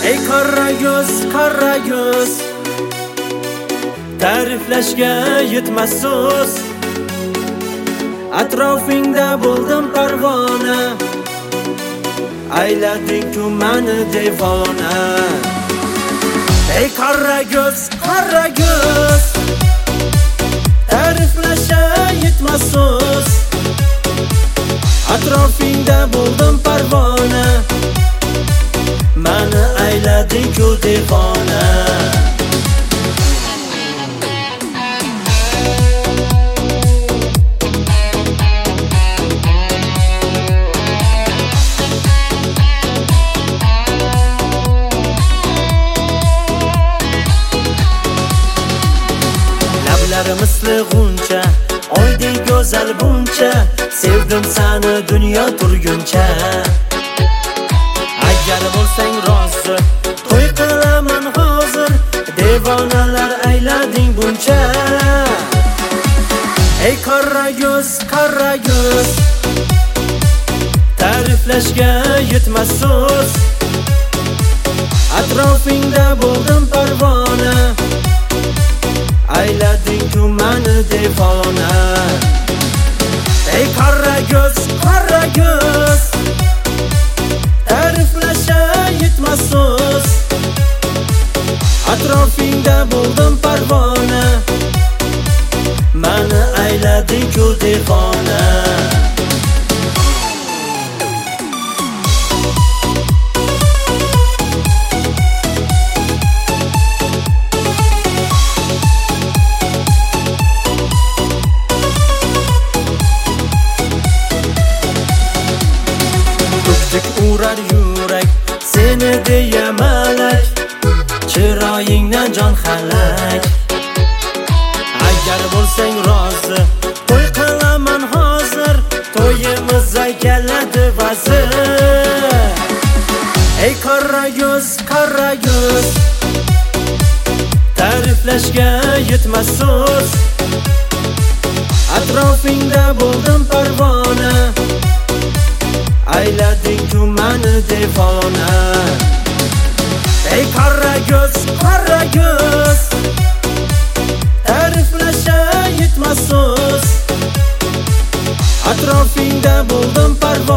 Ey qora göz ta'riflashga yetmas so'z. Atrofingda bo'ldim parvona, aylading-ku meni devona. Ey qora göz ta'riflashga yetmas so'z. Atrofingda bo'ldim parvona, meni aylading-ku devona. Lablar misli g'uncha, oydek go'zal buncha, sevdim seni dunyo turguncha. Agar bo'lsang rozi, to'y qilaman hozir, devonalar aylading buncha. Ey qora göz ta'riflashga yetmas so'z. Atrofingda bo'ldim parvona, aylading-ku meni devona. Ey qora göz ta'riflashga yetmas so'z. Atrofingda bo'ldim parvona, meni aylading-ku devona. Urar yurak seni deya malak, chiroyingdan jon halak. Agar bo'lsang rozi, to'y qilaman hozir, to'yimizga keladi vazir. Ey qora göz ta'riflashga yetmas so'z. Atrofingda bo'ldim parvona, aylading-ku meni devona. Ey qora göz ta'riflashga yetmas so'z. Atrofingda bo'ldim parvona,